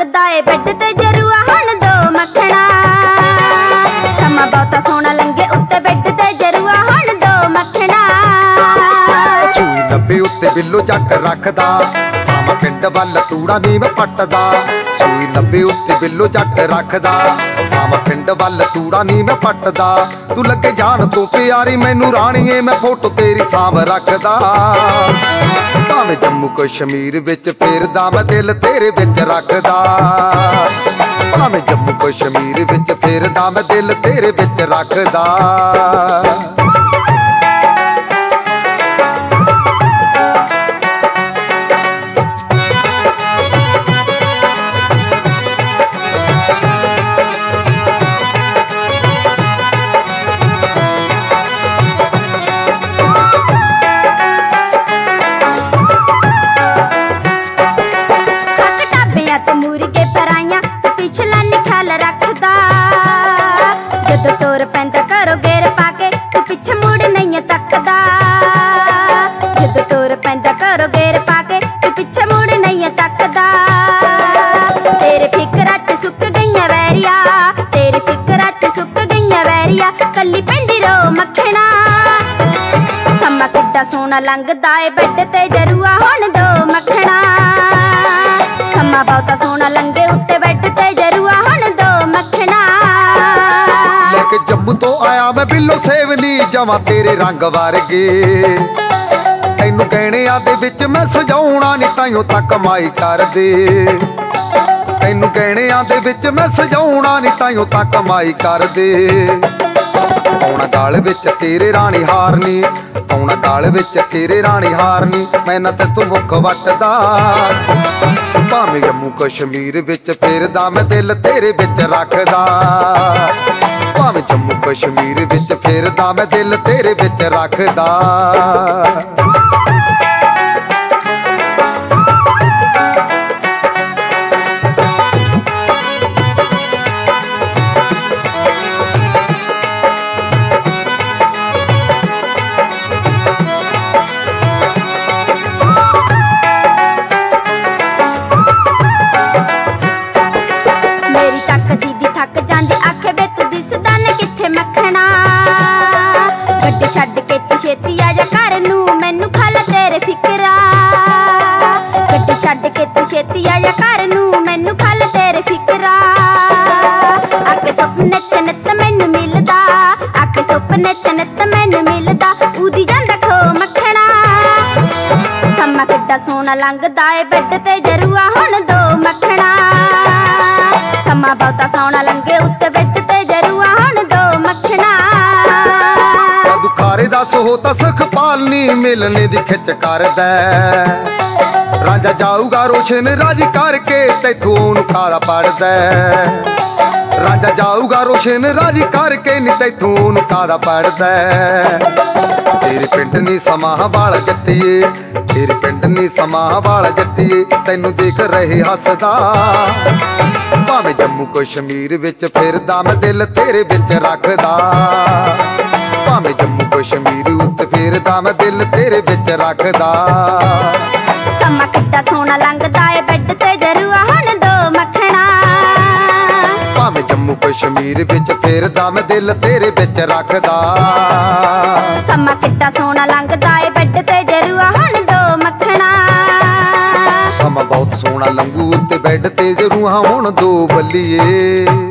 लंघदा ए bed ते जरूआ हुण दो मखणा। समा बहुता सोहना लंघे उत्ते बेड ते जरूआ हुण दो मखणा। सूई नब्बे उत्ते बिल्लो जट रखदा, मामा पिंड वल तूड़ा नी मैं पटदा। सूई नब्बे उत्ते बिल्लो जट रखदा, मामा पिंड वल तूड़ा नी मैं पटदा। तू लगे जान तू प्यारी मैनू राणीए, मैं फोटो तेरी सांभ रखदा। भावें जम्मू कश्मीर विच फिरदा, मैं दिल तेरे विच रखदा। भावें जम्मू कश्मीर विच फिरदा, मैं दिल तेरे विच रखदा। जदों तुर पैंदा घरों गेर पाके तू पिछे मुड़ नहीं तकदा। जदों तुर पैंदा घरों गेर पाके तू पिछे मुड़ नहीं तकदा। तेरे फिकरां च सुक गईयां वैरिया, तेरी फिकरां च सुक गईयां वैरिया। कल्ली पैंदी रो मखणा। समा किड्डा सोहना लंघदा ए बेड ते जरूआ हुण दो मखणा। समा बहुता सोहना लंघे उत्ते बेड ते जरूआ हुण दो मखणा। के जम्मू तो आया मैं बिल्लो सेवनी जमा तेरे रंग वर्गे। तैनू गहणियां दे विच मैं सजाउणा नी ताइयों तां कमाई कर दे। तैनू गहणियां दे विच मैं सजाउणा नी ताइयों तां कमाई कर दे। पौना गाल विच तेरे राणी हारनी, पौना गाल विच तेरे राणी हारनी। मैं ना ते तू मुख वटदा। भावें जम्मू कश्मीर विच फिरदा, मैं दिल तेरे विच रखदा। भावें जम्मू कश्मीर विच फिरदा, मैं दिल तेरे विच रखदा। मेरी तक दीदी थक जांदी, आखे वे तू दिसदा ने किथे मखणा। गड्डी छड्ड के तू छेती आ जा घर नू, मैनू खल तेरे फिकरा। गड्डी छड्ड के तू छेती आ जा घर नू, मैनू खल तेरे फिकरा। आके सुपने च नित मैनू मिलदा, आके सुपने च नित मैनू मिलदा। उदी जांदा खो मखणा। समा किड्डा सोहना लंघदा ए बेड ते जरूआ हुण दो मखणा। समा बहुता सोहना लंघे उत्ते बेड ते जरूआ हुण दो मखणा। दुखारे दा सोहता सुखपाल नी मिलने दी खिच करदा। रांझा जाऊगा रोशन राजी करके तैथों ओनू खारा पड़दा। रांझा जाऊगा रोशन राजी करके नी तैथों ओनू खारा पड़दा। तेरे पिंड नी समाह वाला जट्टिए, तेरे पिंड नी समाह वाला जट्टिए। तैनू देख रहे हसदा। भावें जम्मू कश्मीर विच फिरदा, मैं दिल तेरे विच रखदा। भावें जम्मू कश्मीर उत्ते फिरदा, मैं दिल तेरे विच रखदा। समा किड्डा सोहना लंघदा ए बेड ते जरूआ हुण दो मखणा। भावें जम्मू कश्मीर विच फिरदा, मैं दिल तेरे विच रखदा। समा किड्डा सोहना लंघदा ए बेड ते जरूआ हुण दो मखणा। समा बहुत सोहना लंघू उत्ते बेड ते जरूआ हुण दो बल्लीए।